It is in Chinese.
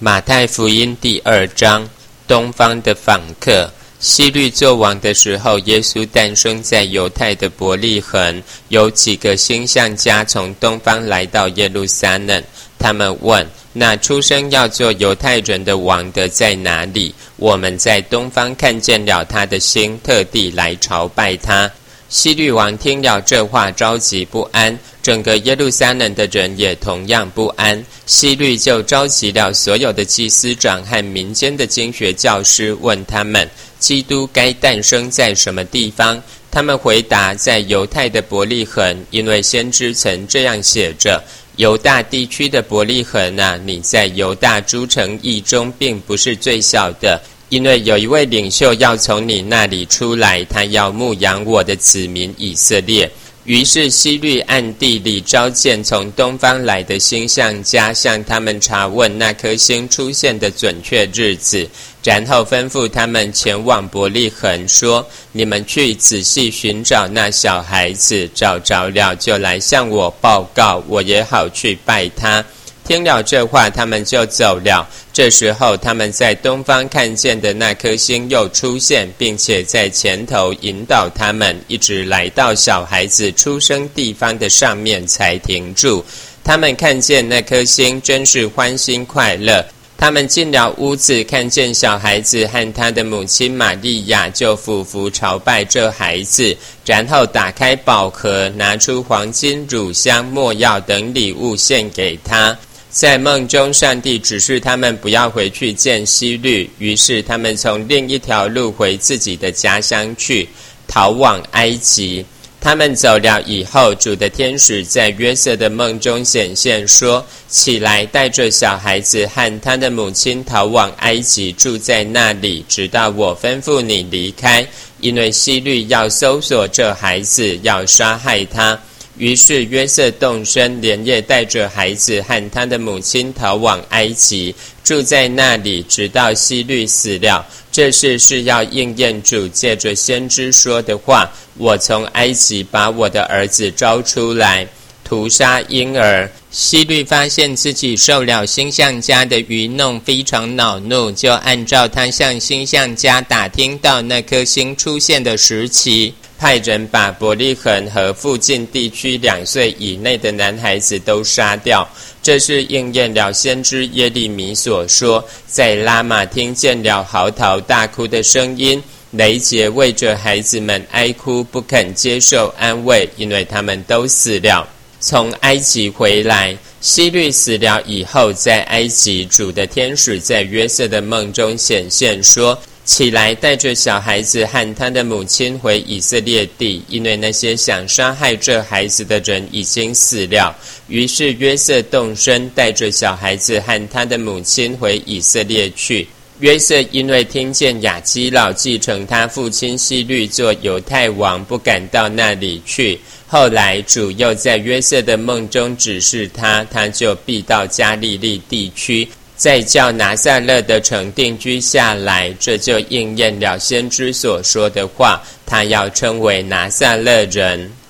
马太福音第2章，东方的访客。希律作王的时候，耶稣诞生在犹太的伯利恒。有几个星象家从东方来到耶路撒冷，他们问：那出生要做犹太人的王的在哪里？我们在东方看见了他的星，特地来朝拜他。希律王听了这话，着急不安，整个耶路撒冷的人也同样不安。希律就召集了所有的祭司长和民间的经学教师，问他们：基督该诞生在什么地方？他们回答：在犹太的伯利恒，因为先知曾这样写着：犹大地区的伯利恒啊，你在犹大诸城邑中并不是最小的，因为有一位领袖要从你那里出来，他要牧养我的子民以色列。于是希律暗地里召见从东方来的星象家，向他们查问那颗星出现的准确日子，然后吩咐他们前往伯利恒，说：你们去仔细寻找那小孩子，找着了就来向我报告，我也好去拜他。听了这话，他们就走了。这时候他们在东方看见的那颗星又出现，并且在前头引导他们，一直来到小孩子出生地方的上面才停住。他们看见那颗星，真是欢欣快乐。他们进了屋子，看见小孩子和他的母亲玛利亚，就俯伏朝拜这孩子，然后打开宝盒，拿出黄金、乳香、没药等礼物献给他。在梦中，上帝指示他们不要回去见希律，于是他们从另一条路回自己的家乡去，逃往埃及。他们走了以后，主的天使在约瑟的梦中显现，说：起来，带着小孩子和他的母亲逃往埃及，住在那里，直到我吩咐你离开，因为希律要搜索这孩子，要杀害他。于是约瑟动身，连夜带着孩子和他的母亲逃往埃及，住在那里，直到希律死了。这事是要应验主借着先知说的话：我从埃及把我的儿子招出来，屠杀婴儿。希律发现自己受了星象家的愚弄，非常恼怒，就按照他向星象家打听到那颗星出现的时期，派人把伯利恒和附近地区2岁以内的男孩子都杀掉。这是应验了先知耶利米所说：在拉玛听见了嚎啕大哭的声音，雷杰为着孩子们哀哭，不肯接受安慰，因为他们都死了。从埃及回来，希律死了以后，在埃及主的天使在约瑟的梦中显现，说：起来，带着小孩子和他的母亲回以色列地，因为那些想杀害这孩子的人已经死了。于是约瑟动身，带着小孩子和他的母亲回以色列去。约瑟因为听见亚基老继承他父亲希律做犹太王，不敢到那里去。后来主又在约瑟的梦中指示他，他就必到加利利地区，再叫拿撒勒的城定居下来。这就应验了先知所说的话，他要称为拿撒勒人。